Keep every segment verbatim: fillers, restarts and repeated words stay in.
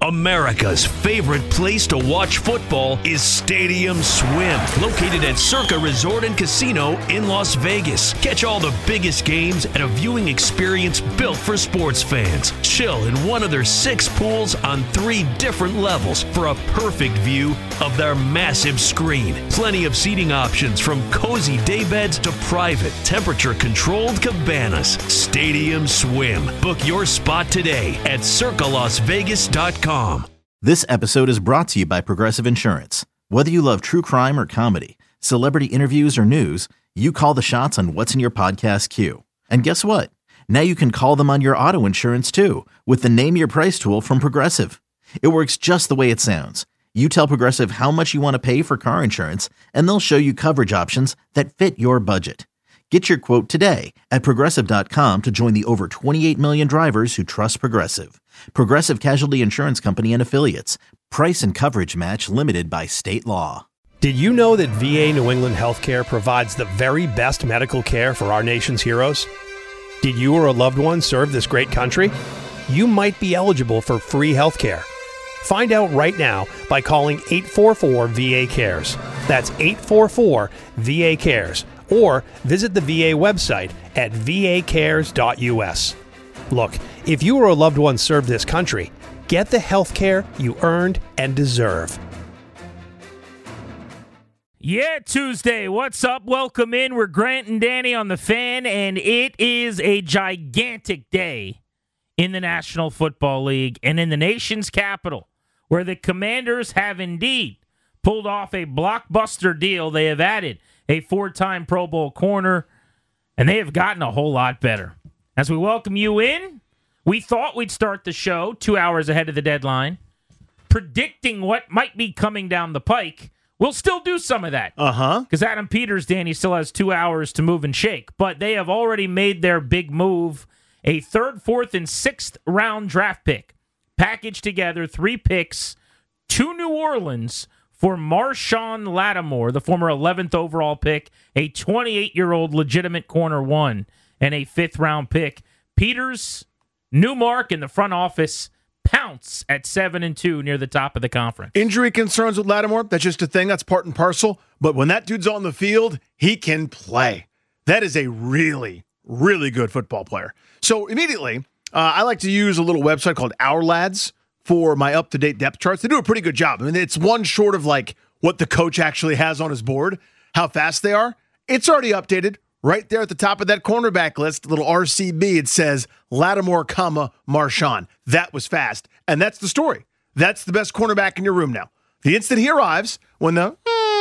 America's favorite place to watch football is Stadium Swim, located at Circa Resort and Casino in Las Vegas. Catch all the biggest games at a viewing experience built for sports fans. Chill in one of their six pools on three different levels for a perfect view of their massive screen. Plenty of seating options from cozy daybeds to private, temperature-controlled cabanas. Stadium Swim. Book your spot today at circa las vegas dot com. This episode is brought to you by Progressive Insurance. Whether you love true crime or comedy, celebrity interviews or news, you call the shots on what's in your podcast queue. And guess what? Now you can call them on your auto insurance too with the Name Your Price tool from Progressive. It works just the way it sounds. You tell Progressive how much you want to pay for car insurance, and they'll show you coverage options that fit your budget. Get your quote today at progressive dot com to join the over twenty-eight million drivers who trust Progressive. Progressive Casualty Insurance Company and Affiliates. Price and coverage match limited by state law. Did you know that V A New England Healthcare provides the very best medical care for our nation's heroes? Did you or a loved one serve this great country? You might be eligible for free healthcare. Find out right now by calling eight four four V A cares. That's eight four four V A cares. Or visit the V A website at v a cares dot u s. Look, if you or a loved one served this country, get the health care you earned and deserve. Yeah, Tuesday. What's up? Welcome in. We're Grant and Danny on the Fan, and it is a gigantic day in the National Football League and in the nation's capital, where the Commanders have indeed pulled off a blockbuster deal. They have added a four-time Pro Bowl corner, and they have gotten a whole lot better. As we welcome you in, we thought we'd start the show two hours ahead of the deadline, predicting what might be coming down the pike. We'll still do some of that. Uh-huh. Because Adam Peters, Danny, still has two hours to move and shake. But they have already made their big move, a third, fourth, and sixth round draft pick. Packaged together, three picks to New Orleans for Marshawn Lattimore, the former eleventh overall pick, a twenty-eight-year-old legitimate corner one, and a fifth-round pick. Peters, new mark in the front office, pounce at seven and two near the top of the conference. Injury concerns with Lattimore, that's just a thing. That's part and parcel. But when that dude's on the field, he can play. That is a really, really good football player. So immediately, uh, I like to use a little website called Our Lads for my up-to-date depth charts. They do a pretty good job. I mean, it's one short of like what the coach actually has on his board, how fast they are. It's already updated. Right there at the top of that cornerback list, little R C B, it says Lattimore, comma, Marshawn. That was fast. And that's the story. That's the best cornerback in your room now. The instant he arrives, when the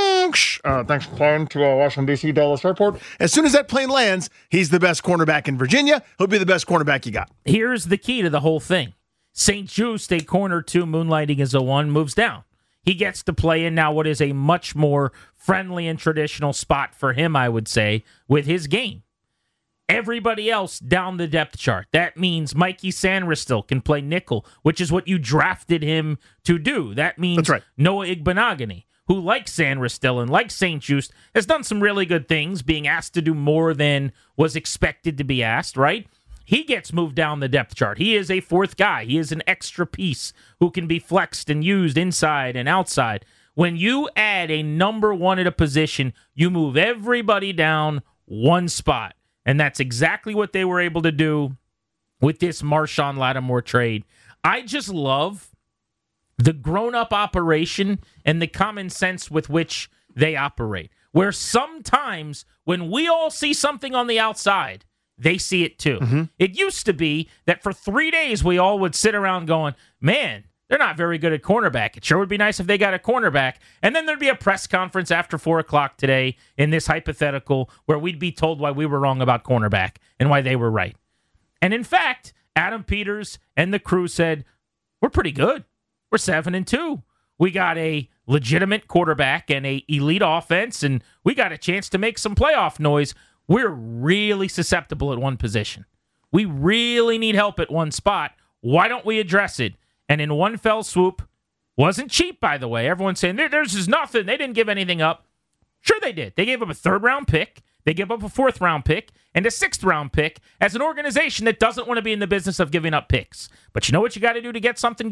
uh, thanks for flying to uh, Washington, D C, Dallas Airport, as soon as that plane lands, he's the best cornerback in Virginia. He'll be the best cornerback you got. Here's the key to the whole thing. Saint Just, a corner two, moonlighting as a one, moves down. He gets to play in now what is a much more friendly and traditional spot for him, I would say, with his game. Everybody else down the depth chart. That means Mikey Sanristil can play nickel, which is what you drafted him to do. That means That's right. Noah Igbenogany, who, like Sanristil and like Saint Just, has done some really good things, being asked to do more than was expected to be asked, right? He gets moved down the depth chart. He is a fourth guy. He is an extra piece who can be flexed and used inside and outside. When you add a number one at a position, you move everybody down one spot. And that's exactly what they were able to do with this Marshawn Lattimore trade. I just love the grown-up operation and the common sense with which they operate. Where sometimes when we all see something on the outside, they see it too. Mm-hmm. It used to be that for three days we all would sit around going, man, they're not very good at cornerback. It sure would be nice if they got a cornerback. And then there'd be a press conference after four o'clock today in this hypothetical where we'd be told why we were wrong about cornerback and why they were right. And in fact, Adam Peters and the crew said, we're pretty good. We're seven and two. We got a legitimate quarterback and a elite offense, and we got a chance to make some playoff noise. We're really susceptible at one position. We really need help at one spot. Why don't we address it? And in one fell swoop, wasn't cheap, by the way. Everyone's saying, there's just nothing. They didn't give anything up. Sure they did. They gave up a third-round pick. They gave up a fourth-round pick and a sixth-round pick as an organization that doesn't want to be in the business of giving up picks. But you know what you got to do to get something good?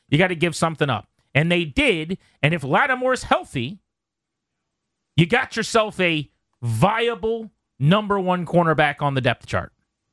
You got to give something up. And they did. And if Lattimore's healthy, you got yourself a viable number one cornerback on the depth chart.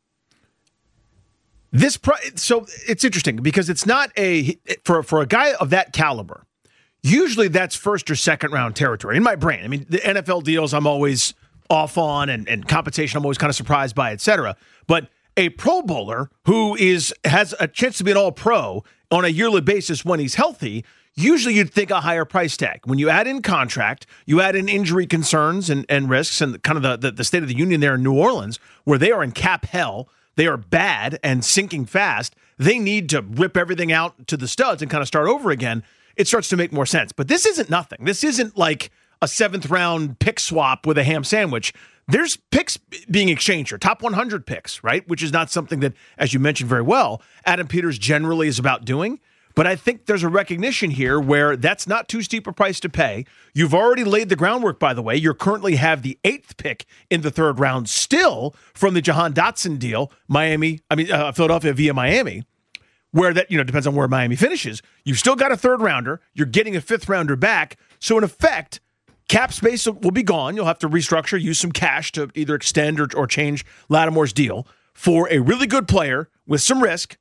This pri- so it's interesting because it's not a for for a guy of that caliber. Usually that's first or second round territory in my brain. I mean, the N F L deals I'm always off on, and, and compensation I'm always kind of surprised by, et cetera. But a Pro Bowler who is has a chance to be an All-Pro on a yearly basis when he's healthy, usually you'd think a higher price tag. When you add in contract, you add in injury concerns and, and risks, and kind of the, the, the state of the union there in New Orleans, where they are in cap hell. They are bad and sinking fast. They need to rip everything out to the studs and kind of start over again. It starts to make more sense. But this isn't nothing. This isn't like a seventh round pick swap with a ham sandwich. There's picks being exchanged here, top one hundred picks, right? Which is not something that, as you mentioned very well, Adam Peters generally is about doing. But I think there's a recognition here where that's not too steep a price to pay. You've already laid the groundwork, by the way. You currently have the eighth pick in the third round still from the Jahan Dotson deal, Miami, I mean, uh, Philadelphia via Miami, where that, you know, depends on where Miami finishes. You've still got a third rounder. You're getting a fifth rounder back. So in effect, cap space will be gone. You'll have to restructure, use some cash to either extend or, or change Lattimore's deal for a really good player with some risk.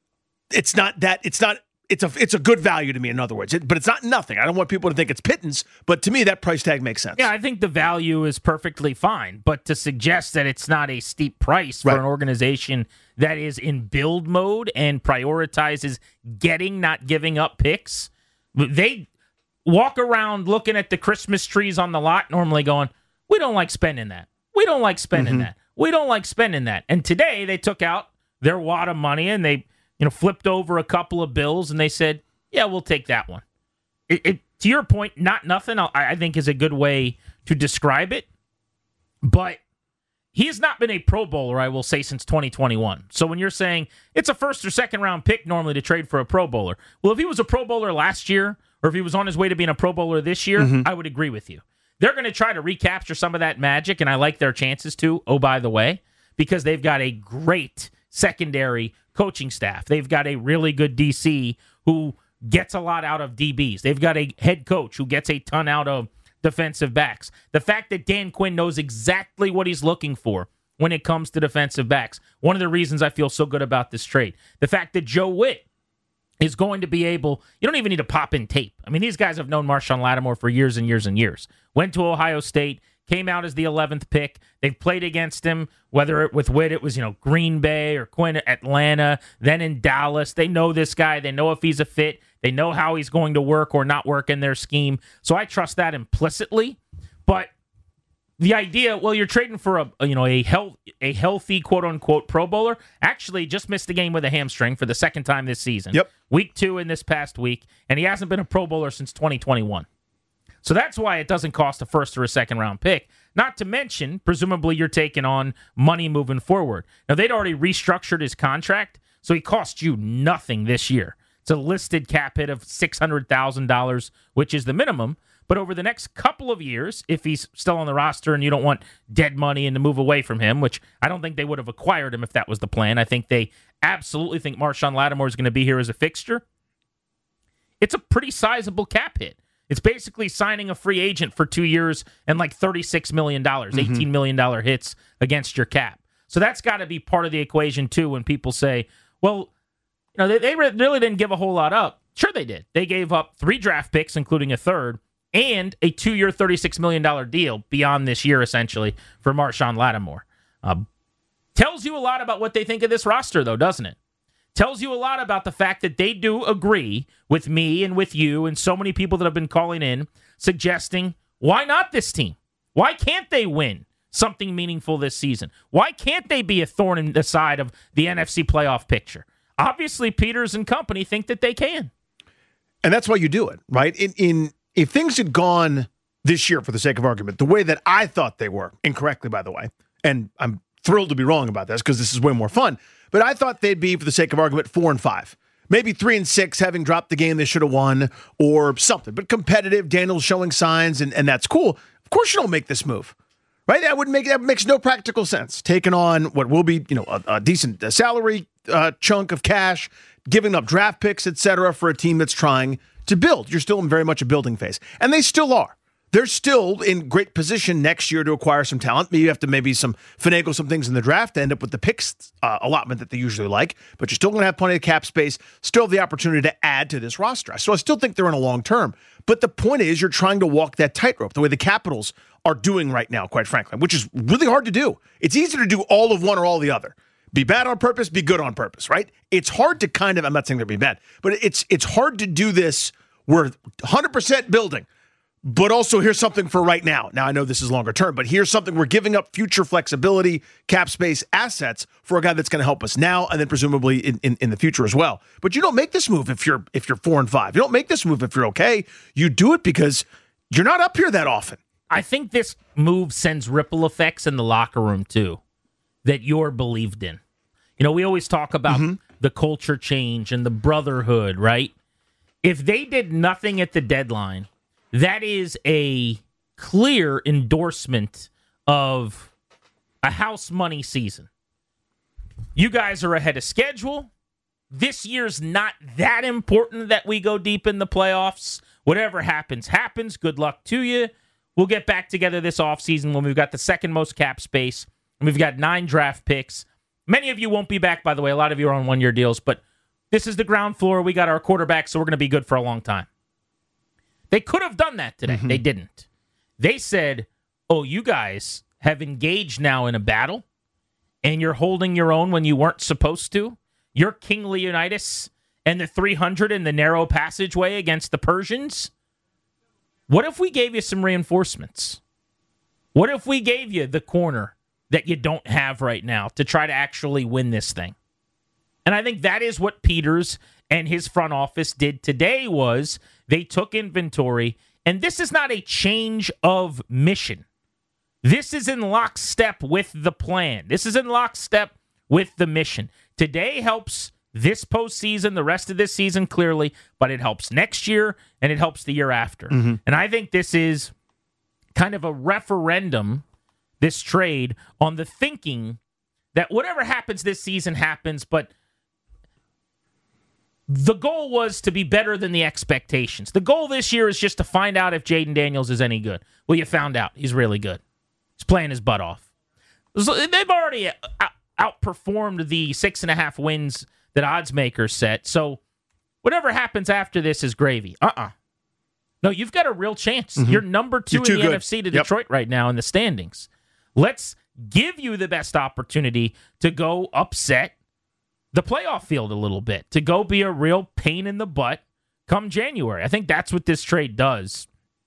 It's not that, it's not, It's a it's a good value to me, in other words. It, but it's not nothing. I don't want people to think it's pittance, but to me, that price tag makes sense. Yeah, I think the value is perfectly fine. But to suggest that it's not a steep price for right. an organization that is in build mode and prioritizes getting, not giving up picks, they walk around looking at the Christmas trees on the lot normally going, we don't like spending that. We don't like spending mm-hmm. that. We don't like spending that. And today they took out their wad of money and they you know, flipped over a couple of bills, and they said, yeah, we'll take that one. It, it, to your point, not nothing, I, I think, is a good way to describe it. But he has not been a Pro Bowler, I will say, since twenty twenty-one. So when you're saying it's a first or second round pick normally to trade for a Pro Bowler, well, if he was a Pro Bowler last year, or if he was on his way to being a Pro Bowler this year, mm-hmm. I would agree with you. They're going to try to recapture some of that magic, and I like their chances to, oh, by the way, because they've got a great secondary coaching staff. They've got a really good D C who gets a lot out of D Bs. They've got a head coach who gets a ton out of defensive backs. The fact that Dan Quinn knows exactly what he's looking for when it comes to defensive backs, one of the reasons I feel so good about this trade. The fact that Joe Witt is going to be able, you don't even need to pop in tape. I mean, these guys have known Marshawn Lattimore for years and years and years. Went to Ohio State, came out as the eleventh pick. They've played against him, whether it, with Witt it was, you know, Green Bay or Quinn at Atlanta, then in Dallas. They know this guy. They know if he's a fit. They know how he's going to work or not work in their scheme. So I trust that implicitly. But the idea, well, you're trading for a, you know, a health, a healthy quote unquote Pro Bowler. Actually, just missed a game with a hamstring for the second time this season. Yep. Week two in this past week, and he hasn't been a Pro Bowler since twenty twenty-one. So that's why it doesn't cost a first or a second round pick. Not to mention, presumably you're taking on money moving forward. Now, they'd already restructured his contract, so he cost you nothing this year. It's a listed cap hit of six hundred thousand dollars, which is the minimum. But over the next couple of years, if he's still on the roster and you don't want dead money and to move away from him, which I don't think they would have acquired him if that was the plan. I think they absolutely think Marshawn Lattimore is going to be here as a fixture. It's a pretty sizable cap hit. It's basically signing a free agent for two years and like thirty-six million dollars, mm-hmm. eighteen million dollars hits against your cap. So that's got to be part of the equation, too, when people say, well, you know, they, they really didn't give a whole lot up. Sure they did. They gave up three draft picks, including a third, and a two-year, thirty-six million dollars deal beyond this year, essentially, for Marshawn Lattimore. Um, tells you a lot about what they think of this roster, though, doesn't it? Tells you a lot about the fact that they do agree with me and with you and so many people that have been calling in, suggesting, why not this team? Why can't they win something meaningful this season? Why can't they be a thorn in the side of the N F C playoff picture? Obviously, Peters and company think that they can. And that's why you do it, right? In, in If things had gone this year, for the sake of argument, the way that I thought they were, incorrectly, by the way, and I'm thrilled to be wrong about this because this is way more fun, but I thought they'd be, for the sake of argument, four and five. Maybe three and six, having dropped the game they should have won or something. But competitive, Daniel's showing signs, and, and that's cool. Of course you don't make this move, Right? That would make that makes no practical sense. Taking on what will be, you know, a, a decent salary uh, chunk of cash, giving up draft picks, et cetera, for a team that's trying to build. You're still in very much a building phase, and they still are. They're still in great position next year to acquire some talent. You have to maybe some finagle some things in the draft to end up with the picks uh, allotment that they usually like, but you're still going to have plenty of cap space, still have the opportunity to add to this roster. So I still think they're in a long term. But the point is you're trying to walk that tightrope the way the Capitals are doing right now, quite frankly, which is really hard to do. It's easy to do all of one or all the other. Be bad on purpose, be good on purpose, right? It's hard to kind of, I'm not saying they're be bad, but it's it's hard to do this. We're one hundred percent building. But also, here's something for right now. Now, I know this is longer term, but here's something we're giving up future flexibility, cap space, assets for a guy that's going to help us now and then presumably in, in, in the future as well. But you don't make this move if you're if you're four and five. You don't make this move if you're okay. You do it because you're not up here that often. I think this move sends ripple effects in the locker room, too, that you're believed in. You know, we always talk about mm-hmm. the culture change and the brotherhood, right? If they did nothing at the deadline, that is a clear endorsement of a house money season. You guys are ahead of schedule. This year's not that important that we go deep in the playoffs. Whatever happens, happens. Good luck to you. We'll get back together this offseason when we've got the second most cap space, and we've got nine draft picks. Many of you won't be back, by the way. A lot of you are on one-year deals, but this is the ground floor. We got our quarterback, so we're going to be good for a long time. They could have done that today. Mm-hmm. They didn't. They said, oh, you guys have engaged now in a battle, and you're holding your own when you weren't supposed to. You're King Leonidas and the three hundred in the narrow passageway against the Persians. What if we gave you some reinforcements? What if we gave you the corner that you don't have right now to try to actually win this thing? And I think that is what Peters and his front office did today was they took inventory, and this is not a change of mission. This is in lockstep with the plan. This is in lockstep with the mission. Today helps this postseason, the rest of this season, clearly, but it helps next year, and it helps the year after. Mm-hmm. And I think this is kind of a referendum, this trade, on the thinking that whatever happens this season happens, but the goal was to be better than the expectations. The goal this year is just to find out if Jaden Daniels is any good. Well, you found out. He's really good. He's playing his butt off. So they've already outperformed the six and a half wins that odds makers set. So whatever happens after this is gravy. Uh-uh. No, you've got a real chance. Mm-hmm. You're number two You're in the good. N F C to yep. Detroit right now in the standings. Let's give you the best opportunity to go upset the playoff field a little bit, to go be a real pain in the butt come January. I think that's what this trade does.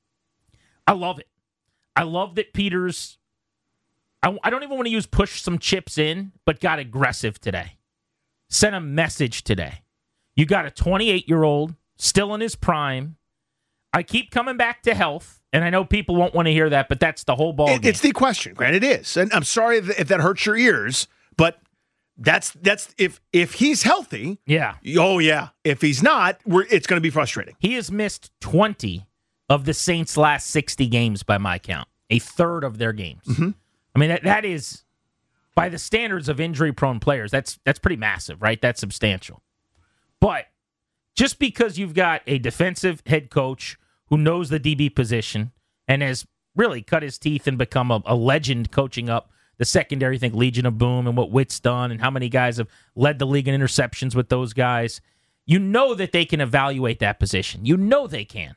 I love it. I love that Peters, I, I don't even want to use push some chips in, but got aggressive today. Sent a message today. You got a twenty-eight-year-old still in his prime. I keep coming back to health, and I know people won't want to hear that, but that's the whole ball it, game. It's the question, Grant. It is. And I'm sorry if, if that hurts your ears, but That's that's if if he's healthy, yeah. Oh yeah. If he's not, we're it's going to be frustrating. He has missed twenty of the Saints' last sixty games by my count, a third of their games. Mm-hmm. I mean that that is, by the standards of injury-prone players, that's that's pretty massive, right? That's substantial. But just because you've got a defensive head coach who knows the D B position and has really cut his teeth and become a, a legend coaching up the secondary, think Legion of Boom and what Witt's done and how many guys have led the league in interceptions with those guys. You know that they can evaluate that position. You know they can.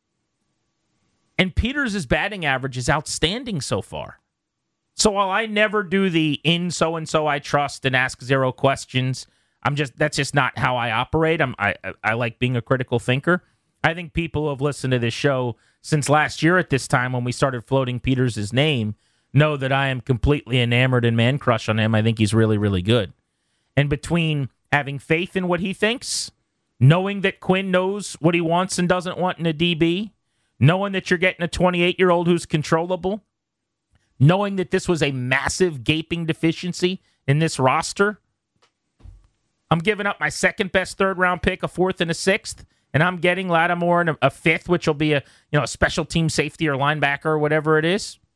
And Peters' batting average is outstanding so far. So while I never do the in so-and-so I trust and ask zero questions, I'm just that's just not how I operate. I'm, I, I like being a critical thinker. I think people who have listened to this show since last year at this time when we started floating Peters' name know that I am completely enamored and man crush on him. I think he's really, really good. And between having faith in what he thinks, knowing that Quinn knows what he wants and doesn't want in a D B, knowing that you're getting a twenty-eight-year-old who's controllable, knowing that this was a massive gaping deficiency in this roster, I'm giving up my second best third-round pick, a fourth and a sixth, and I'm getting Lattimore and a, a fifth, which will be a you know a special team safety or linebacker or whatever it is.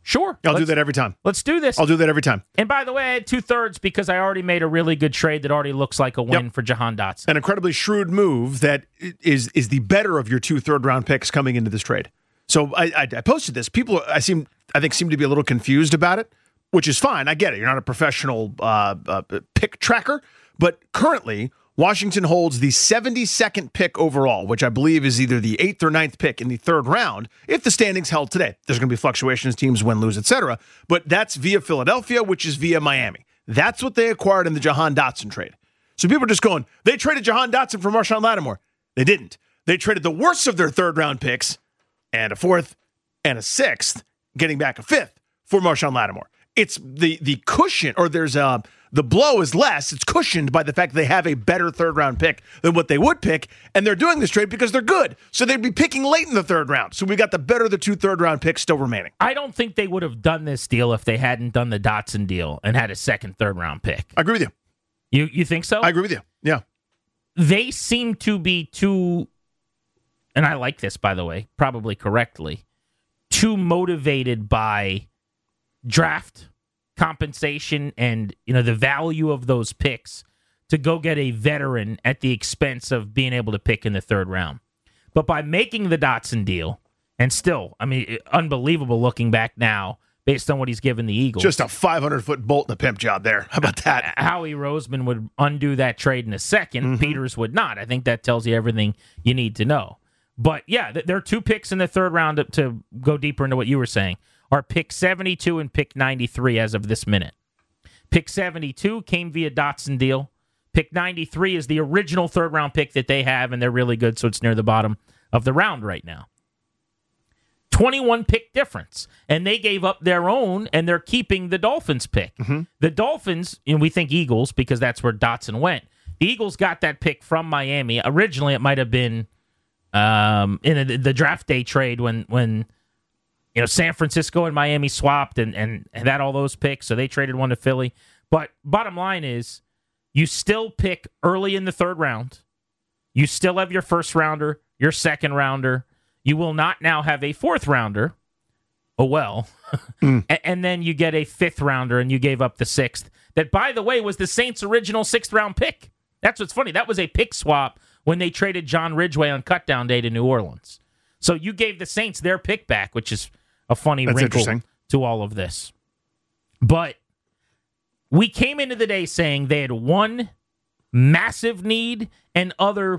Sure. I'll do Let's- that every time. Let's do this. I'll do that every time. And by the way, I had two-thirds because I already made a really good trade that already looks like a win Yep. for Jahan Dotson. An incredibly shrewd move that is is the better of your two third round picks coming into this trade. So I, I, I posted this. People, I seem, I think, seem to be a little confused about it, which is fine. I get it. You're not a professional uh, uh, pick tracker, but currently Washington holds the seventy-second pick overall, which I believe is either the eighth or ninth pick in the third round. If the standings held today, there's going to be fluctuations, teams win, lose, et cetera. But that's via Philadelphia, which is via Miami. That's what they acquired in the Jahan Dotson trade. So people are just going, they traded Jahan Dotson for Marshawn Lattimore. They didn't. They traded the worst of their third round picks and a fourth and a sixth, getting back a fifth for Marshawn Lattimore. It's the the cushion, or there's a, the blow is less. It's cushioned by the fact that they have a better third round pick than what they would pick, and they're doing this trade because they're good. So they'd be picking late in the third round. So we got the better of the two third round picks still remaining. I don't think they would have done this deal if they hadn't done the Dotson deal and had a second, third round pick. I agree with you. You you think so? I agree with you. Yeah. They seem to be too, and I like this, by the way, probably correctly, too motivated by draft compensation and, you know, the value of those picks to go get a veteran at the expense of being able to pick in the third round. But by making the Dotson deal, and still, I mean, unbelievable looking back now based on what he's given the Eagles. Just a five hundred foot bolt in the pimp job there. How about that? Howie Roseman would undo that trade in a second. Mm-hmm. Peters would not. I think that tells you everything you need to know. But yeah, there are two picks in the third round to, to go deeper into what you were saying. Are pick seventy-two and pick ninety-three as of this minute. Pick seventy-two came via Dotson deal. Pick ninety-three is the original third round pick that they have, and they're really good, so it's near the bottom of the round right now. twenty-one pick difference, and they gave up their own, and they're keeping the Dolphins pick. Mm-hmm. The Dolphins, and we think Eagles because that's where Dotson went. The Eagles got that pick from Miami. Originally, it might have been um, in the, the draft day trade when when. You know, San Francisco and Miami swapped and, and, and had all those picks, so they traded one to Philly. But bottom line is, you still pick early in the third round. You still have your first rounder, your second rounder. You will not now have a fourth rounder. Oh, well. mm. and, and then you get a fifth rounder, and you gave up the sixth. That, by the way, was the Saints' original sixth-round pick. That's what's funny. That was a pick swap when they traded John Ridgeway on cutdown day to New Orleans. So you gave the Saints their pick back, which is a funny That's wrinkle to all of this. But we came into the day saying they had one massive need and other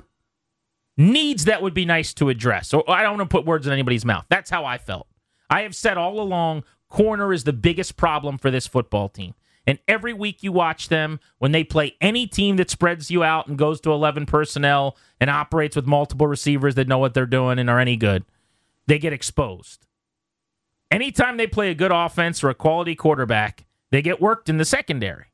needs that would be nice to address. So I don't want to put words in anybody's mouth. That's how I felt. I have said all along, corner is the biggest problem for this football team. And every week you watch them, when they play any team that spreads you out and goes to eleven personnel and operates with multiple receivers that know what they're doing and are any good, they get exposed. Anytime they play a good offense or a quality quarterback, they get worked in the secondary.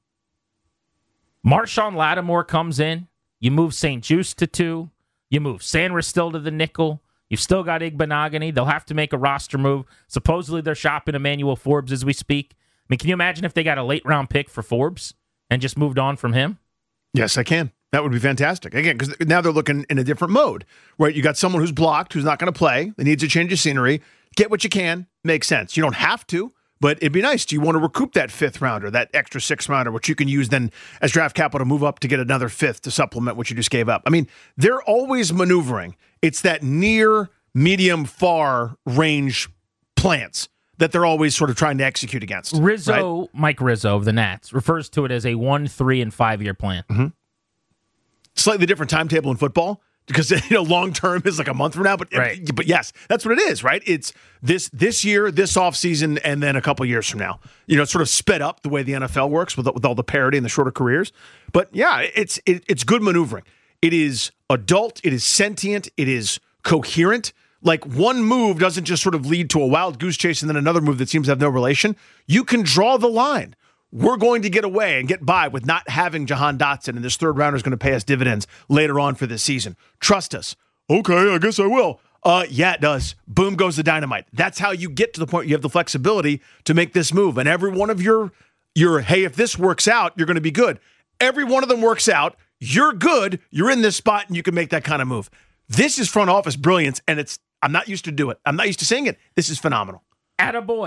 Marshawn Lattimore comes in. You move Saint Juste to two. You move Sanders still to the nickel. You've still got Igbenogany. They'll have to make a roster move. Supposedly they're shopping Emmanuel Forbes as we speak. I mean, can you imagine if they got a late-round pick for Forbes and just moved on from him? Yes, I can. That would be fantastic. Again, because now they're looking in a different mode, right? You got someone who's blocked, who's not going to play. They need to change of scenery. Get what you can. Makes sense. You don't have to, but it'd be nice. Do you want to recoup that fifth rounder, that extra sixth rounder, which you can use then as draft capital to move up to get another fifth to supplement what you just gave up? I mean, they're always maneuvering. It's that near, medium, far range plans that they're always sort of trying to execute against. Rizzo, right? Mike Rizzo of the Nats, refers to it as a one, three, and five-year plan. Mm-hmm. Slightly different timetable in football because, you know, long term is like a month from now. But right. but yes, that's what it is, right? It's this this year, this offseason, and then a couple years from now. You know, it's sort of sped up the way the N F L works with, with all the parity and the shorter careers. But yeah, it's it, it's good maneuvering. It is adult. It is sentient. It is coherent. Like, one move doesn't just sort of lead to a wild goose chase and then another move that seems to have no relation. You can draw the line. We're going to get away and get by with not having Jahan Dotson, and this third rounder is going to pay us dividends later on for this season. Trust us. Okay, I guess I will. Uh, yeah, it does. Boom goes the dynamite. That's how you get to the point you have the flexibility to make this move. And every one of your, your hey, if this works out, you're going to be good. Every one of them works out. You're good. You're in this spot, and you can make that kind of move. This is front office brilliance, and it's I'm not used to do it. I'm not used to saying it. This is phenomenal. Attaboy.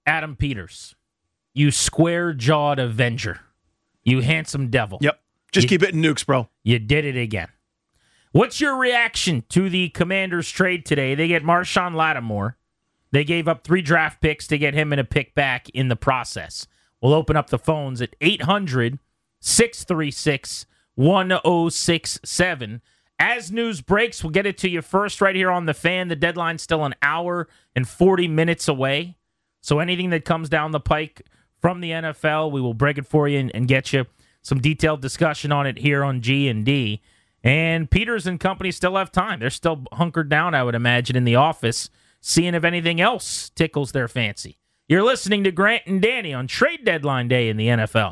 Adam Peters, you square-jawed Avenger, you handsome devil. Yep. Just you, keep hitting nukes, bro. You did it again. What's your reaction to the Commanders trade today? They get Marshawn Lattimore. They gave up three draft picks to get him and a pick back in the process. We'll open up the phones at eight hundred, six three six, one oh six seven. As news breaks, we'll get it to you first right here on The Fan. The deadline's still an hour and forty minutes away. So anything that comes down the pike from the N F L, we will break it for you and, and get you some detailed discussion on it here on G and D. And Peters and company still have time. They're still hunkered down, I would imagine, in the office, seeing if anything else tickles their fancy. You're listening to Grant and Danny on Trade Deadline Day in the N F L.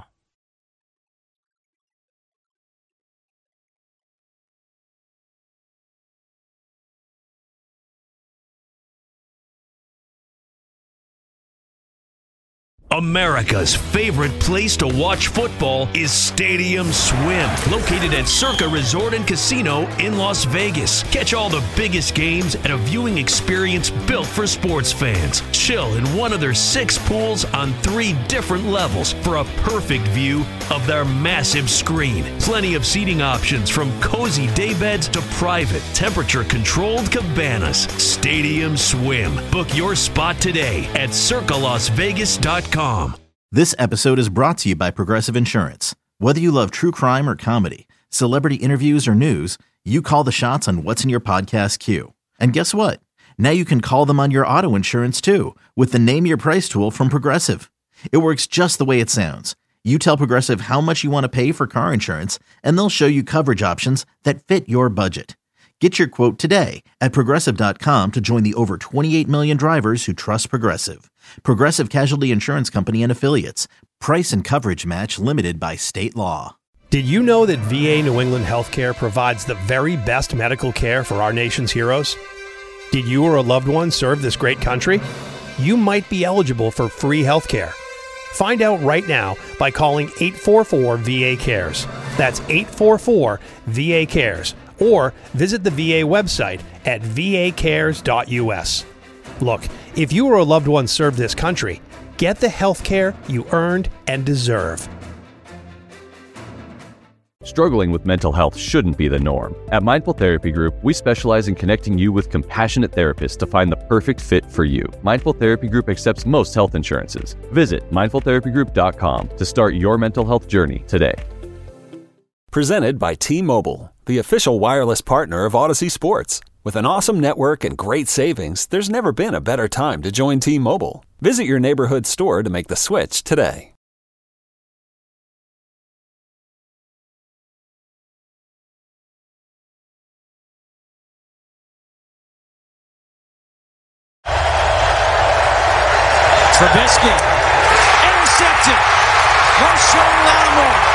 America's favorite place to watch football is Stadium Swim, located at Circa Resort and Casino in Las Vegas. Catch all the biggest games at a viewing experience built for sports fans. Chill in one of their six pools on three different levels for a perfect view of their massive screen. Plenty of seating options from cozy daybeds to private, temperature-controlled cabanas. Stadium Swim. Book your spot today at circa las vegas dot com. This episode is brought to you by Progressive Insurance. Whether you love true crime or comedy, celebrity interviews or news, you call the shots on what's in your podcast queue. And guess what? Now you can call them on your auto insurance too with the Name Your Price tool from Progressive. It works just the way it sounds. You tell Progressive how much you want to pay for car insurance, and they'll show you coverage options that fit your budget. Get your quote today at Progressive dot com to join the over twenty-eight million drivers who trust Progressive. Progressive Casualty Insurance Company and Affiliates. Price and coverage match limited by state law. Did you know that V A New England Healthcare provides the very best medical care for our nation's heroes? Did you or a loved one serve this great country? You might be eligible for free healthcare. Find out right now by calling eight four four V A cares. That's eight four four V A cares. Or visit the V A website at v a cares dot u s. Look, if you or a loved one served this country, get the health care you earned and deserve. Struggling with mental health shouldn't be the norm. At Mindful Therapy Group, we specialize in connecting you with compassionate therapists to find the perfect fit for you. Mindful Therapy Group accepts most health insurances. Visit mindful therapy group dot com to start your mental health journey today. Presented by T-Mobile, the official wireless partner of Odyssey Sports. With an awesome network and great savings, there's never been a better time to join T-Mobile. Visit your neighborhood store to make the switch today. Trubisky, intercepted. Marshawn Lattimore.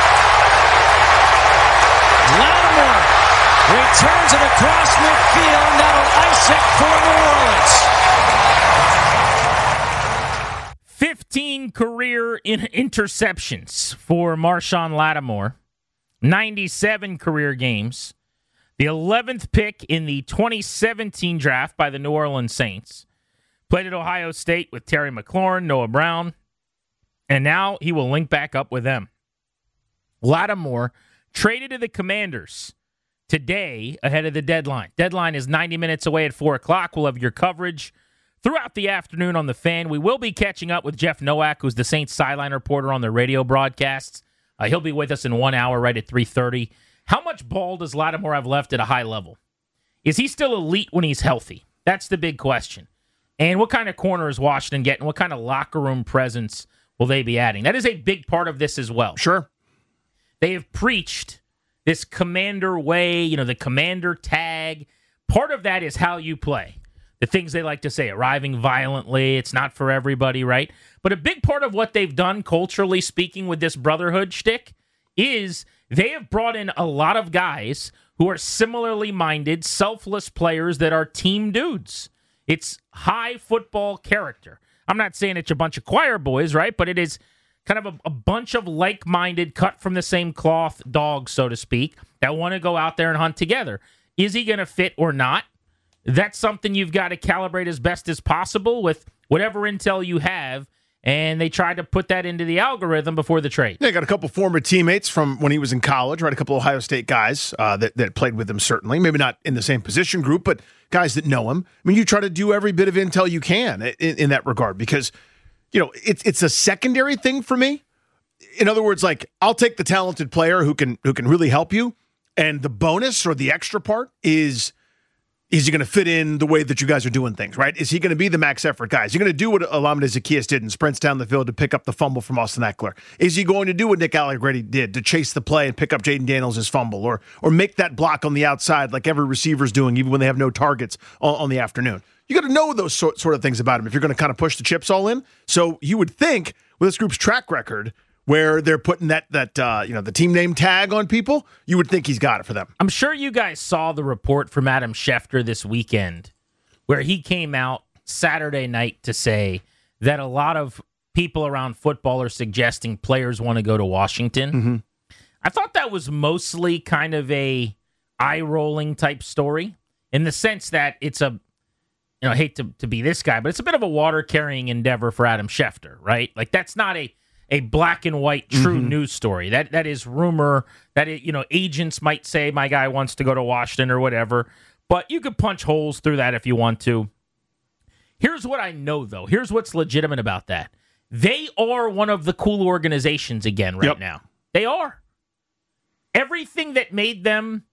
Lattimore returns it across midfield. That'll ice it for New Orleans. fifteen career in- interceptions for Marshawn Lattimore. ninety-seven career games. The eleventh pick in the twenty seventeen draft by the New Orleans Saints. Played at Ohio State with Terry McLaurin, Noah Brown, and now he will link back up with them. Lattimore traded to the Commanders today ahead of the deadline. Deadline is ninety minutes away at four o'clock. We'll have your coverage throughout the afternoon on The Fan. We will be catching up with Jeff Nowak, who's the Saints sideline reporter on the radio broadcasts. Uh, he'll be with us in one hour right at three thirty. How much ball does Lattimore have left at a high level? Is he still elite when he's healthy? That's the big question. And what kind of corner is Washington getting? What kind of locker room presence will they be adding? That is a big part of this as well. Sure. They have preached this commander way, you know, the commander tag. Part of that is how you play. The things they like to say, arriving violently, it's not for everybody, right? But a big part of what they've done, culturally speaking, with this brotherhood shtick is they have brought in a lot of guys who are similarly minded, selfless players that are team dudes. It's high football character. I'm not saying it's a bunch of choir boys, right? But it is kind of a, a bunch of like-minded, cut from the same cloth dogs, so to speak, that want to go out there and hunt together. Is he going to fit or not? That's something you've got to calibrate as best as possible with whatever intel you have and they tried to put that into the algorithm before the trade. Yeah, got a couple former teammates from when he was in college, right? A couple of Ohio State guys uh, that, that played with him, certainly. Maybe not in the same position group, but guys that know him. I mean, you try to do every bit of intel you can in, in that regard because, you know, it's it's a secondary thing for me. In other words, like, I'll take the talented player who can who can really help you, and the bonus or the extra part is, is he going to fit in the way that you guys are doing things, right? Is he going to be the max effort guy? Is he going to do what Olamide Zaccheaus did and sprints down the field to pick up the fumble from Austin Eckler? Is he going to do what Nick Allegretti did to chase the play and pick up Jaden Daniels' fumble or or make that block on the outside like every receiver's doing even when they have no targets on, on the afternoon? You got to know those sort, sort of things about him if you're going to kind of push the chips all in. So you would think with this group's track record where they're putting that that uh, you know the team name tag on people, you would think he's got it for them. I'm sure you guys saw the report from Adam Schefter this weekend where he came out Saturday night to say that a lot of people around football are suggesting players want to go to Washington. Mm-hmm. I thought that was mostly kind of a eye-rolling type story in the sense that it's a, you know, I hate to, to be this guy, but it's a bit of a water-carrying endeavor for Adam Schefter, right? Like, that's not a a black and white true mm-hmm. news story. That that is rumor. That it, you know, agents might say my guy wants to go to Washington or whatever. But you could punch holes through that if you want to. Here's what I know though. Here's what's legitimate about that. They are one of the cool organizations again right yep. now. They are. Everything that made them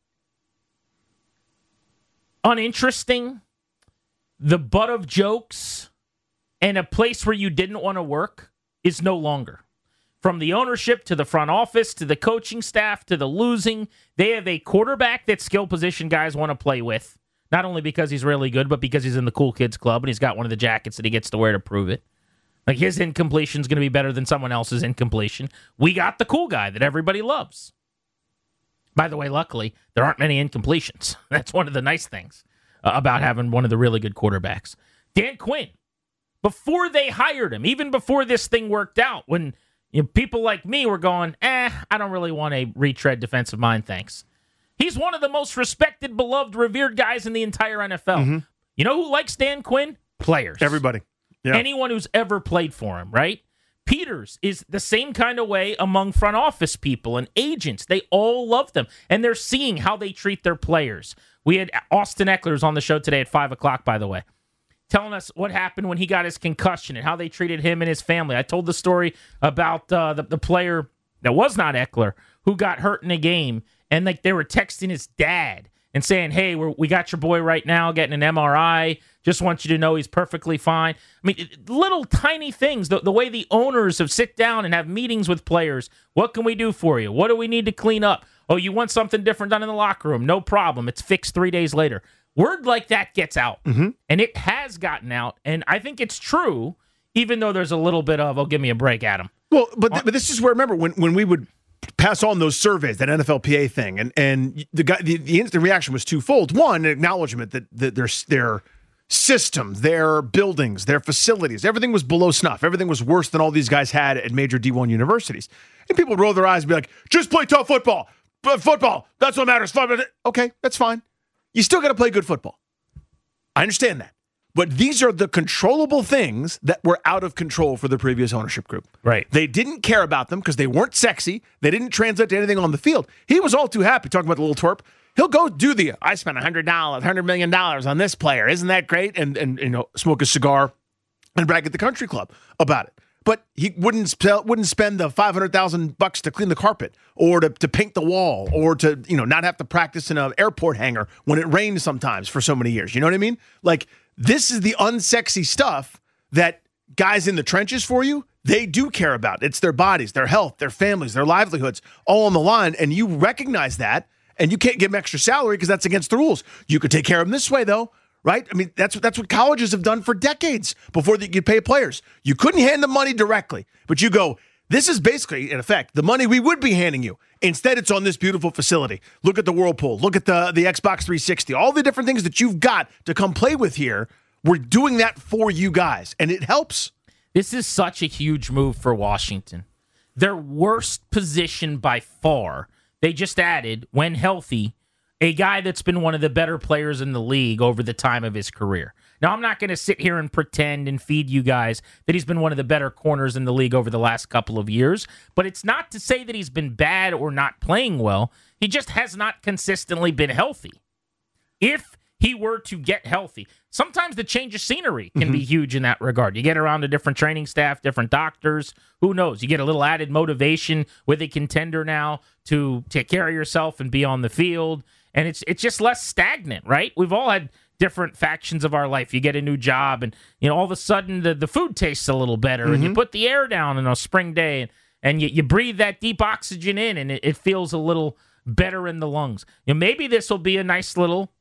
uninteresting, the butt of jokes, and a place where you didn't want to work is no longer. From the ownership to the front office to the coaching staff to the losing, they have a quarterback that skill position guys want to play with. Not only because he's really good, but because he's in the cool kids club and he's got one of the jackets that he gets to wear to prove it. Like his incompletion is going to be better than someone else's incompletion. We got the cool guy that everybody loves. By the way, luckily, there aren't many incompletions. That's one of the nice things uh, about having one of the really good quarterbacks. Dan Quinn, before they hired him, even before this thing worked out, when you know, people like me were going, eh, I don't really want a retread defensive mind, thanks. He's one of the most respected, beloved, revered guys in the entire N F L. Mm-hmm. You know who likes Dan Quinn? Players. Everybody. Yeah. Anyone who's ever played for him, right? Peters is the same kind of way among front office people and agents. They all love them, and they're seeing how they treat their players. We had Austin Eckler on the show today at five o'clock, by the way, telling us what happened when he got his concussion and how they treated him and his family. I told the story about uh, the, the player that was not Eckler who got hurt in a game, and like they were texting his dad and saying, hey, we're, we got your boy right now getting an M R I. Just want you to know he's perfectly fine. I mean, it, little tiny things, the, the way the owners have sit down and have meetings with players. What can we do for you? What do we need to clean up? Oh, you want something different done in the locker room? No problem. It's fixed three days later. Word like that gets out, mm-hmm. and it has gotten out, and I think it's true, even though there's a little bit of, oh, give me a break, Adam. Well, but, th- but this is where, remember, when, when we would pass on those surveys, that N F L P A thing, and and the guy, the, the instant reaction was twofold. One, an acknowledgement that, that their their systems, their buildings, their facilities, everything was below snuff. Everything was worse than all these guys had at major D one universities. And people would roll their eyes and be like, just play tough football. Football, that's what matters. Okay, that's fine. You still got to play good football. I understand that. But these are the controllable things that were out of control for the previous ownership group. Right. They didn't care about them because they weren't sexy. They didn't translate to anything on the field. He was all too happy talking about the little twerp. He'll go do the, I spent one hundred dollars, one hundred million dollars on this player. Isn't that great? And, and you know, smoke a cigar and brag at the country club about it. But he wouldn't spell, wouldn't spend the five hundred thousand bucks to clean the carpet or to, to paint the wall or to, you know, not have to practice in an airport hangar when it rained sometimes for so many years. You know what I mean? Like, this is the unsexy stuff that guys in the trenches for you, they do care about. It's their bodies, their health, their families, their livelihoods, all on the line. And you recognize that, and you can't give them extra salary because that's against the rules. You could take care of them this way, though. Right? I mean, that's what that's what colleges have done for decades before they could pay players. You couldn't hand them money directly, but you go, this is basically, in effect, the money we would be handing you. Instead, it's on this beautiful facility. Look at the Whirlpool. Look at the, the Xbox three sixty. All the different things that you've got to come play with here. We're doing that for you guys, and it helps. This is such a huge move for Washington. Their worst position by far. They just added, when healthy, a guy that's been one of the better players in the league over the time of his career. Now, I'm not going to sit here and pretend and feed you guys that he's been one of the better corners in the league over the last couple of years, but it's not to say that he's been bad or not playing well. He just has not consistently been healthy. If he were to get healthy, sometimes the change of scenery can mm-hmm. be huge in that regard. You get around a different training staff, different doctors, who knows? You get a little added motivation with a contender now to take care of yourself and be on the field, and it's it's just less stagnant, right? We've all had different factions of our life. You get a new job, and you know all of a sudden the, the food tastes a little better, mm-hmm. and you put the air down on a spring day, and, and you, you breathe that deep oxygen in, and it, it feels a little better in the lungs. You know, maybe this will be a nice little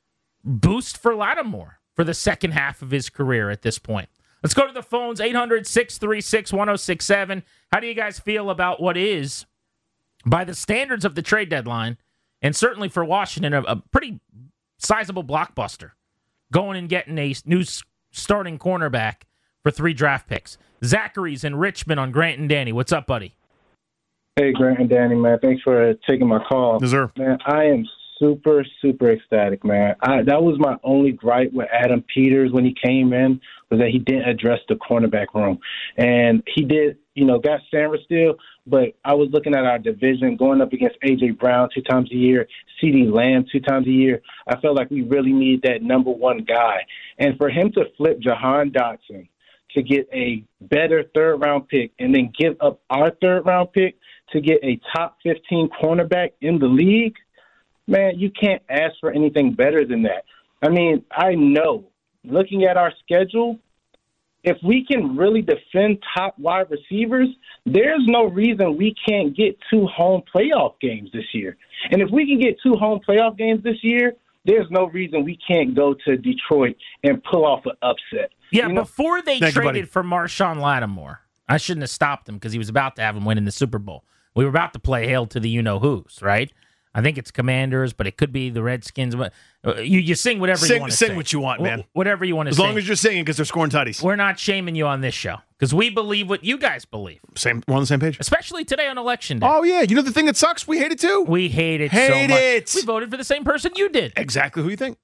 boost for Lattimore for the second half of his career at this point. Let's go to the phones, eight hundred, six three six, one oh six seven. How do you guys feel about what is, by the standards of the trade deadline, and certainly for Washington, a, a pretty sizable blockbuster, going and getting a new starting cornerback for three draft picks? Zachary's in Richmond on Grant and Danny. What's up, buddy? Hey, Grant and Danny, man. Thanks for taking my call. Yes, sir. Man, I am super, super ecstatic, man. I, that was my only gripe with Adam Peters when he came in, was that he didn't address the cornerback room. And he did, you know, got Sam Steele, but I was looking at our division going up against A J. Brown two times a year, CeeDee Lamb two times a year. I felt like we really need that number one guy. And for him to flip Jahan Dotson to get a better third-round pick and then give up our third-round pick to get a top fifteen cornerback in the league, man, you can't ask for anything better than that. I mean, I know, looking at our schedule, if we can really defend top wide receivers, there's no reason we can't get two home playoff games this year. And if we can get two home playoff games this year, there's no reason we can't go to Detroit and pull off an upset. Yeah, you know? Before they Thank traded you, for Marshawn Lattimore, I shouldn't have stopped him because he was about to have him winning the Super Bowl. We were about to play hail to the you-know-who's, right? I think it's Commanders, but it could be the Redskins. But you, you sing whatever sing, you want to sing sing. what you want, man. Wh- whatever you want to as sing. As long as you're singing because they're scoring tutties. We're not shaming you on this show because we believe what you guys believe. Same, we're on the same page. Especially today on Election Day. Oh, yeah. You know the thing that sucks? We hate it, too. We hate it hate so much. it. We voted for the same person you did. Exactly who you think.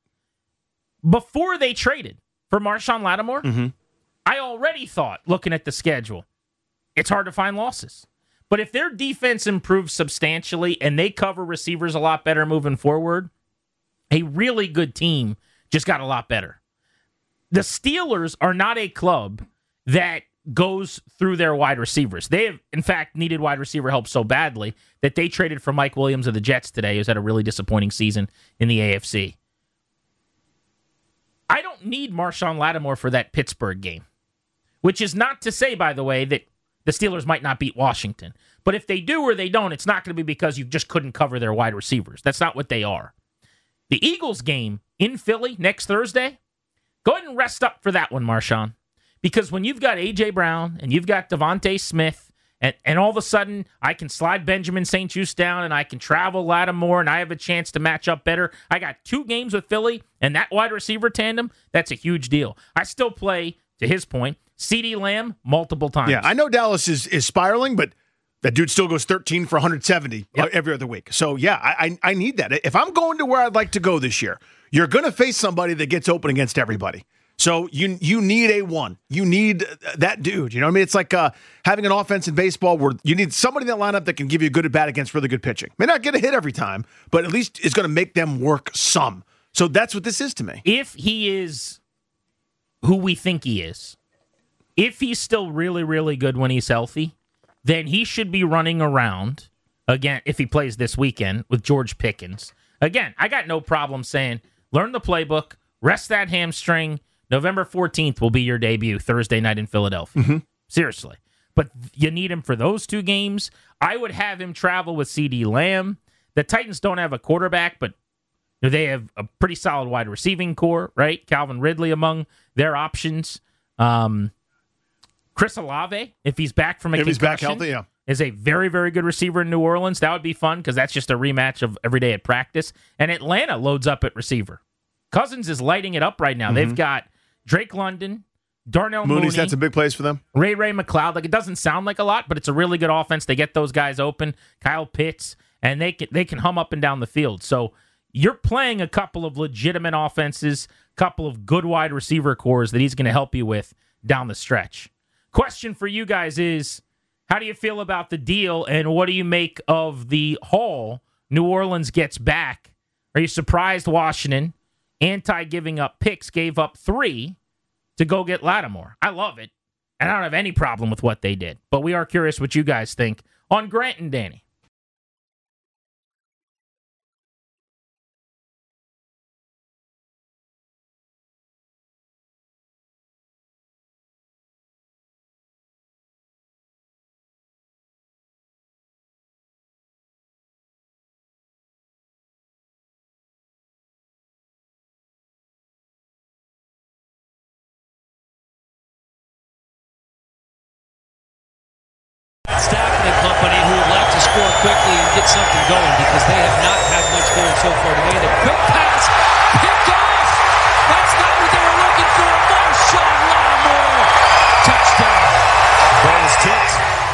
Before they traded for Marshawn Lattimore, mm-hmm. I already thought, looking at the schedule, it's hard to find losses. But if their defense improves substantially and they cover receivers a lot better moving forward, a really good team just got a lot better. The Steelers are not a club that goes through their wide receivers. They have, in fact, needed wide receiver help so badly that they traded for Mike Williams of the Jets today, who's had a really disappointing season in the A F C. I don't need Marshawn Lattimore for that Pittsburgh game, which is not to say, by the way, that the Steelers might not beat Washington. But if they do or they don't, it's not going to be because you just couldn't cover their wide receivers. That's not what they are. The Eagles game in Philly next Thursday, go ahead and rest up for that one, Marshawn. Because when you've got A J. Brown and you've got Devontae Smith, and, and all of a sudden I can slide Benjamin Saint-Juste down and I can travel Lattimore and I have a chance to match up better. I got two games with Philly and that wide receiver tandem, that's a huge deal. I still play, to his point, CeeDee Lamb multiple times. Yeah, I know Dallas is, is spiraling, but that dude still goes thirteen for one hundred seventy yep. every other week. So, yeah, I, I I need that. If I'm going to where I'd like to go this year, you're going to face somebody that gets open against everybody. So you you need a one. You need that dude. You know what I mean? It's like uh, having an offense in baseball where you need somebody in that lineup that can give you good at bat against really good pitching. May not get a hit every time, but at least is going to make them work some. So that's what this is to me. If he is who we think he is, if he's still really, really good when he's healthy, then he should be running around, again, if he plays this weekend, with George Pickens. Again, I got no problem saying, learn the playbook, rest that hamstring. November fourteenth will be your debut, Thursday night in Philadelphia. Mm-hmm. Seriously. But you need him for those two games. I would have him travel with CeeDee Lamb. The Titans don't have a quarterback, but they have a pretty solid wide receiving core, right? Calvin Ridley among their options. Um, Chris Olave, if he's back from a if concussion, he's back healthy, yeah. is a very, very good receiver in New Orleans. That would be fun because that's just a rematch of every day at practice. And Atlanta loads up at receiver. Cousins is lighting it up right now. Mm-hmm. They've got Drake London, Darnell Mooney. Mooney's had some big plays for them. Ray Ray McLeod. Like, it doesn't sound like a lot, but it's a really good offense. They get those guys open. Kyle Pitts, and they can, they can hum up and down the field. So you're playing a couple of legitimate offenses, a couple of good wide receiver cores that he's going to help you with down the stretch. Question for you guys is, how do you feel about the deal, and what do you make of the haul New Orleans gets back? Are you surprised Washington, anti-giving up picks, gave up three to go get Lattimore? I love it, and I don't have any problem with what they did. But we are curious what you guys think on Grant and Danny. Stafford and company, who would like to score quickly and get something going because they have not had much going so far today. The quick pass, picked off. That's not what they were looking for. Marshawn Lattimore, touchdown. Ball is tipped.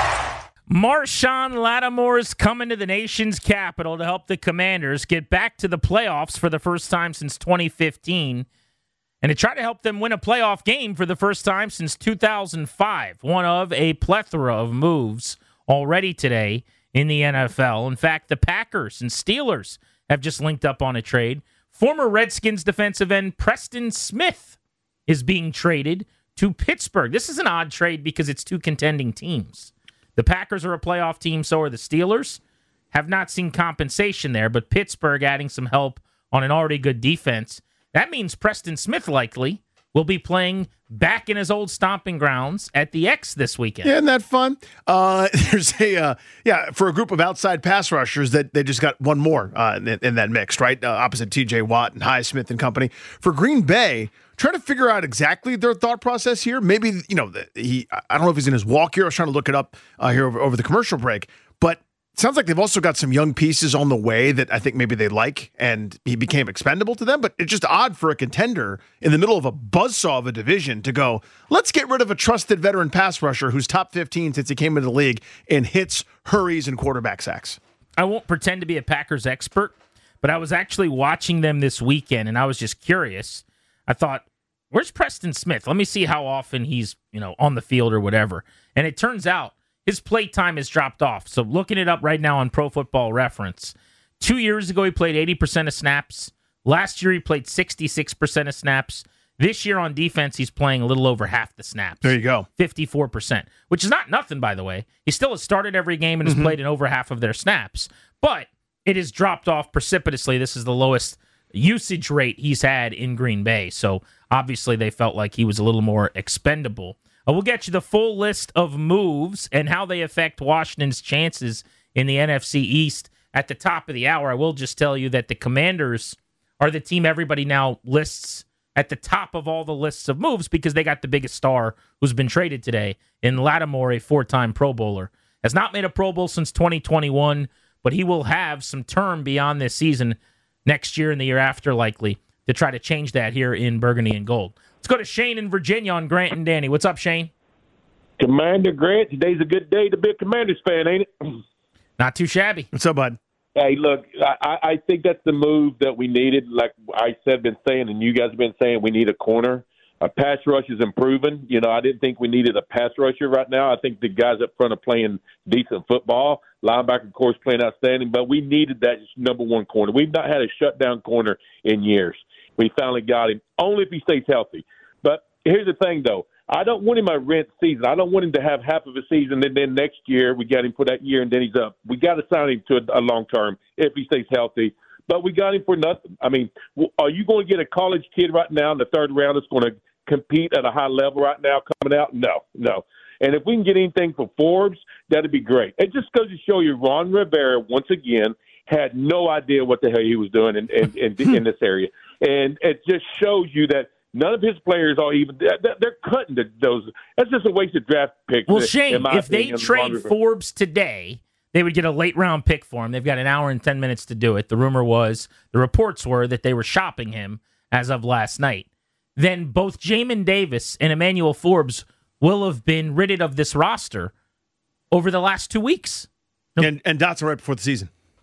Marshawn Lattimore's coming to the nation's capital to help the Commanders get back to the playoffs for the first time since twenty fifteen. And to try to help them win a playoff game for the first time since two thousand five. One of a plethora of moves already today in the N F L. In fact, the Packers and Steelers have just linked up on a trade. Former Redskins defensive end Preston Smith is being traded to Pittsburgh. This is an odd trade because it's two contending teams. The Packers are a playoff team, so are the Steelers. Have not seen compensation there, but Pittsburgh adding some help on an already good defense. That means Preston Smith likely will be playing back in his old stomping grounds at the X this weekend. Yeah, isn't that fun? Uh, there's a uh, yeah for a group of outside pass rushers that they just got one more uh, in, in that mix, right? Uh, opposite T J Watt and Highsmith and company. For Green Bay, trying to figure out exactly their thought process here. Maybe you know he. I don't know if he's in his walk here. I was trying to look it up uh, here over, over the commercial break, but. Sounds like they've also got some young pieces on the way that I think maybe they like, and he became expendable to them. But it's just odd for a contender in the middle of a buzzsaw of a division to go, let's get rid of a trusted veteran pass rusher who's top fifteen since he came into the league in hits, hurries, and quarterback sacks. I won't pretend to be a Packers expert, but I was actually watching them this weekend, and I was just curious. I thought, where's Preston Smith? Let me see how often he's, you know, on the field or whatever. And it turns out, his play time has dropped off. So looking it up right now on Pro Football Reference, two years ago he played eighty percent of snaps. Last year he played sixty-six percent of snaps. This year on defense he's playing a little over half the snaps. There you go. fifty-four percent, which is not nothing, by the way. He still has started every game and has mm-hmm. played in over half of their snaps. But it has dropped off precipitously. This is the lowest usage rate he's had in Green Bay. So obviously they felt like he was a little more expendable. Uh, we'll get you the full list of moves and how they affect Washington's chances in the N F C East at the top of the hour. I will just tell you that the Commanders are the team everybody now lists at the top of all the lists of moves because they got the biggest star who's been traded today in Lattimore, a four-time Pro Bowler. Has not made a Pro Bowl since twenty twenty-one, but he will have some term beyond this season next year and the year after likely to try to change that here in Burgundy and Gold. Let's go to Shane in Virginia on Grant and Danny. What's up, Shane? Commander Grant, today's a good day to be a Commanders fan, ain't it? Not too shabby. What's up, bud? Hey, look, I, I think that's the move that we needed. Like I said, been saying, and you guys have been saying, we need a corner. A pass rush is improving. You know, I didn't think we needed a pass rusher right now. I think the guys up front are playing decent football. Linebacker, of course, playing outstanding. But we needed that number one corner. We've not had a shutdown corner in years. We finally got him, only if he stays healthy. But here's the thing, though. I don't want him a rent season. I don't want him to have half of a season, and then next year we got him for that year, and then he's up. We got to sign him to a, a long term if he stays healthy. But we got him for nothing. I mean, are you going to get a college kid right now in the third round that's going to compete at a high level right now coming out? No, no. And if we can get anything for Forbes, that'd be great. It just goes to show you Ron Rivera, once again, had no idea what the hell he was doing in, in, in, in this area. And it just shows you that none of his players are even they're, they're cutting the, those. That's just a waste of draft picks. Well, Shane, if opinion, they trade Forbes today, they would get a late round pick for him. They've got an hour and ten minutes to do it. The rumor was, the reports were that they were shopping him as of last night. Then both Jamin Davis and Emmanuel Forbes will have been ridded of this roster over the last two weeks. And and Dotson right before the season.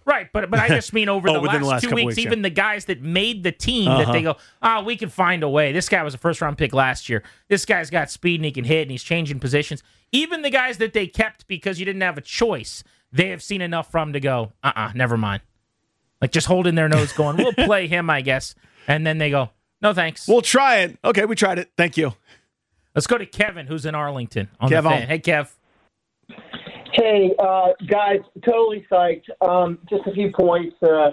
Right, but but I just mean over oh, the, last last the last two couple weeks, weeks, even yeah. the guys that made the team, Uh-huh. that they go, oh, we can find a way. This guy was a first-round pick last year. This guy's got speed and he can hit and he's changing positions. Even the guys that they kept because you didn't have a choice, they have seen enough from to go, uh-uh, never mind. Like just holding their nose going, we'll play him, I guess. And then they go, no thanks. We'll try it. Okay, we tried it. Thank you. Let's go to Kevin, who's in Arlington. On Kev the fan. on. Hey, Kev. Hey, uh, guys, totally psyched. Um, just a few points uh,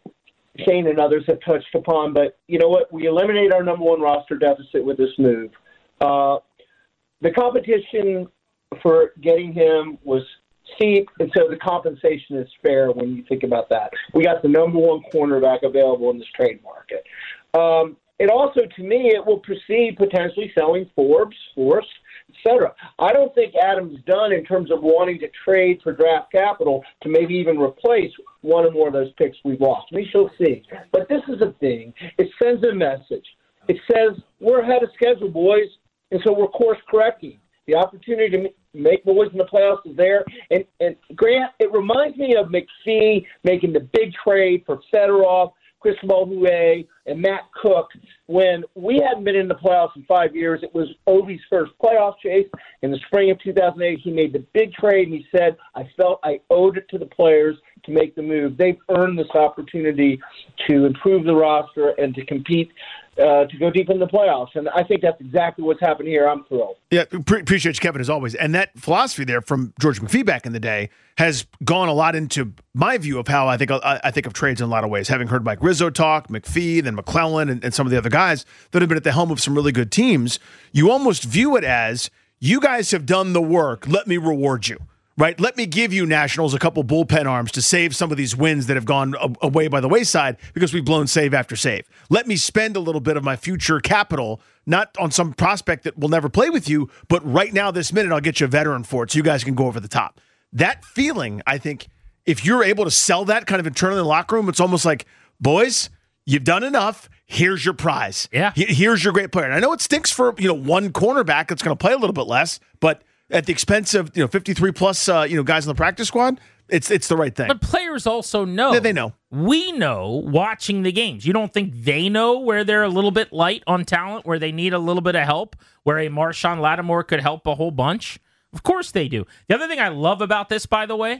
Shane and others have touched upon, but you know what? We eliminate our number one roster deficit with this move. Uh, the competition for getting him was steep, and so the compensation is fair when you think about that. We got the number one cornerback available in this trade market. Um, it also, to me, it will precede potentially selling Forbes, Force, et cetera. I don't think Adam's done in terms of wanting to trade for draft capital to maybe even replace one or more of those picks we've lost. We shall see. But this is a thing. It sends a message. It says we're ahead of schedule, boys, and so we're course correcting. The opportunity to make noise in the playoffs is there. And, and Grant, it reminds me of McPhee making the big trade for Fedorov, Cristobal Huey, and Matt Cook. When we hadn't been in the playoffs in five years, it was Ovi's first playoff chase. In the spring of two thousand eight, he made the big trade, and he said, I felt I owed it to the players to make the move. They've earned this opportunity to improve the roster and to compete Uh, to go deep in the playoffs. And I think that's exactly what's happened here. I'm thrilled. Yeah, pre- appreciate you, Kevin, as always. And that philosophy there from George McPhee back in the day has gone a lot into my view of how I think I, I think of trades in a lot of ways. Having heard Mike Rizzo talk, McPhee, then McClellan, and, and some of the other guys that have been at the helm of some really good teams, you almost view it as, you guys have done the work, let me reward you. Right? Let me give you Nationals a couple bullpen arms to save some of these wins that have gone a- away by the wayside because we've blown save after save. Let me spend a little bit of my future capital, not on some prospect that will never play with you, but right now, this minute, I'll get you a veteran for it so you guys can go over the top. That feeling, I think, if you're able to sell that kind of internally in the locker room, it's almost like, boys, you've done enough. Here's your prize. Yeah. Here's your great player. And I know it stinks for, you know, one cornerback that's going to play a little bit less, but at the expense of, you know, fifty-three plus, uh, you know, guys in the practice squad, it's it's the right thing. But players also know. Yeah, they know. We know watching the games. You don't think they know where they're a little bit light on talent, where they need a little bit of help, where a Marshawn Lattimore could help a whole bunch? Of course they do. The other thing I love about this, by the way,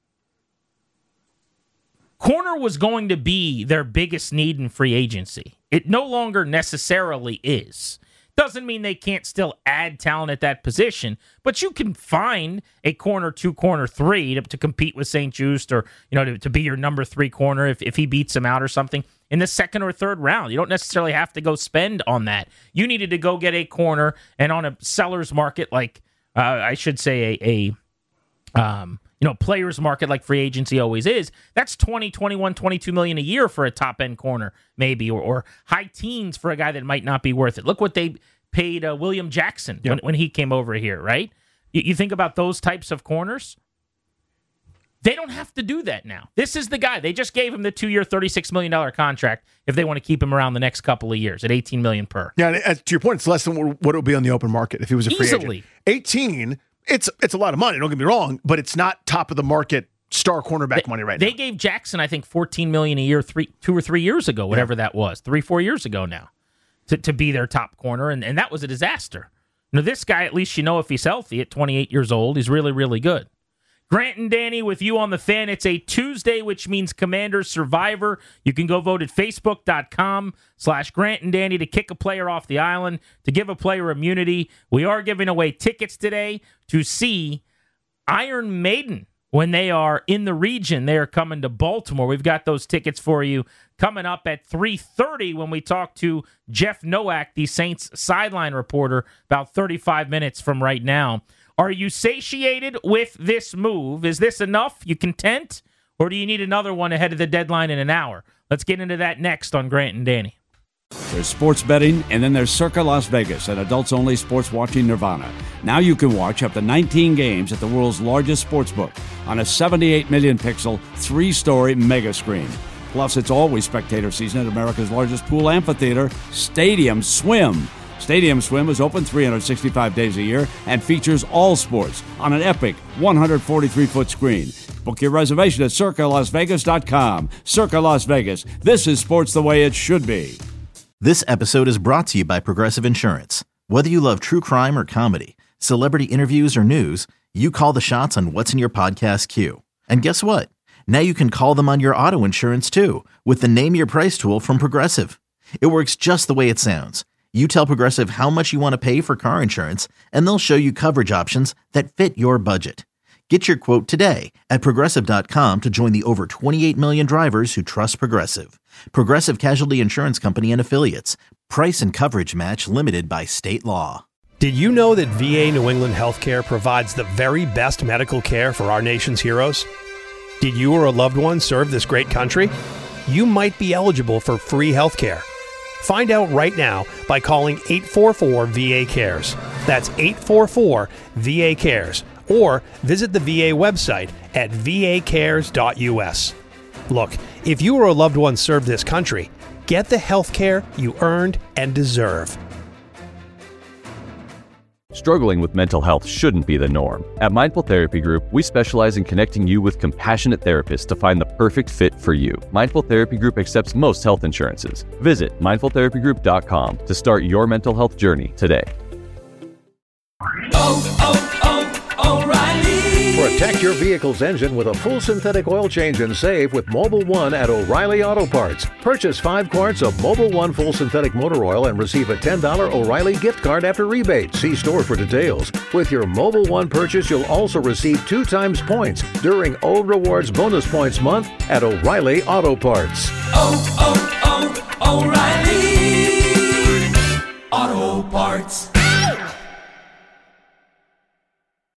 corner was going to be their biggest need in free agency. It no longer necessarily is. Doesn't mean they can't still add talent at that position, but you can find a corner two, corner three to, to compete with Saint-Just, or you know to, to be your number three corner if, if he beats him out or something in the second or third round. You don't necessarily have to go spend on that. You needed to go get a corner, and on a seller's market, like uh, I should say a, a um, you know player's market like free agency always is, that's twenty, twenty-one, twenty-two million a year for a top end corner maybe, or, or high teens for a guy that might not be worth it. Look what they paid uh, William Jackson yep. when, when he came over here, right? You, you think about those types of corners, they don't have to do that now. This is the guy. They just gave him the two-year, thirty-six million dollars contract if they want to keep him around the next couple of years at eighteen million dollars per. Yeah, and to your point, it's less than what it would be on the open market if he was a free Easily. agent. eighteen, it's it's a lot of money, don't get me wrong, but it's not top of the market star cornerback they, money right they now. They gave Jackson, I think, fourteen million dollars a year three, two or three years ago, whatever yeah. that was, three, four years ago now, to, to be their top corner, and, and that was a disaster. Now, this guy, at least you know if he's healthy at twenty-eight years old, he's really, really good. Grant and Danny with you on the fan. It's a Tuesday, which means Commanders Survivor. You can go vote at facebook.com slash Grant and Danny to kick a player off the island, to give a player immunity. We are giving away tickets today to see Iron Maiden when they are in the region. They are coming to Baltimore. We've got those tickets for you coming up at three thirty when we talk to Jeff Nowak, the Saints sideline reporter, about thirty-five minutes from right now. Are you satiated with this move? Is this enough? You content? Or do you need another one ahead of the deadline in an hour? Let's get into that next on Grant and Danny. There's sports betting, and then there's Circa Las Vegas, an adults-only sports watching nirvana. Now you can watch up to nineteen games at the world's largest sportsbook on a seventy-eight million pixel, three-story mega screen. Plus, it's always spectator season at America's largest pool amphitheater, Stadium Swim. Stadium Swim is open three hundred sixty-five days a year and features all sports on an epic one hundred forty-three foot screen. Book your reservation at circa las vegas dot com. Circa Las Vegas. This is sports the way it should be. This episode is brought to you by Progressive Insurance. Whether you love true crime or comedy, celebrity interviews or news, you call the shots on what's in your podcast queue. And guess what? Now you can call them on your auto insurance too with the Name Your Price tool from Progressive. It works just the way it sounds. You tell Progressive how much you want to pay for car insurance, and they'll show you coverage options that fit your budget. Get your quote today at Progressive dot com to join the over twenty-eight million drivers who trust Progressive. Progressive Casualty Insurance Company and Affiliates. Price and coverage match limited by state law. Did you know that V A New England Healthcare provides the very best medical care for our nation's heroes? Did you or a loved one serve this great country? You might be eligible for free healthcare. Find out right now by calling eight four four V A cares. That's eight four four V A cares. Or visit the V A website at v a cares dot u s. Look, if you or a loved one served this country, get the health care you earned and deserve. Struggling with mental health shouldn't be the norm. At Mindful Therapy Group, we specialize in connecting you with compassionate therapists to find the perfect fit for you. Mindful Therapy Group accepts most health insurances. Visit mindful therapy group dot com to start your mental health journey today. Oh, oh, oh, O'Reilly! Protect your vehicle's engine with a full synthetic oil change and save with Mobil one at O'Reilly Auto Parts. Purchase five quarts of Mobil one full synthetic motor oil and receive a ten dollars O'Reilly gift card after rebate. See store for details. With your Mobil one purchase, you'll also receive two times points during O Rewards Bonus Points Month at O'Reilly Auto Parts. Oh, oh, oh, O'Reilly Auto Parts.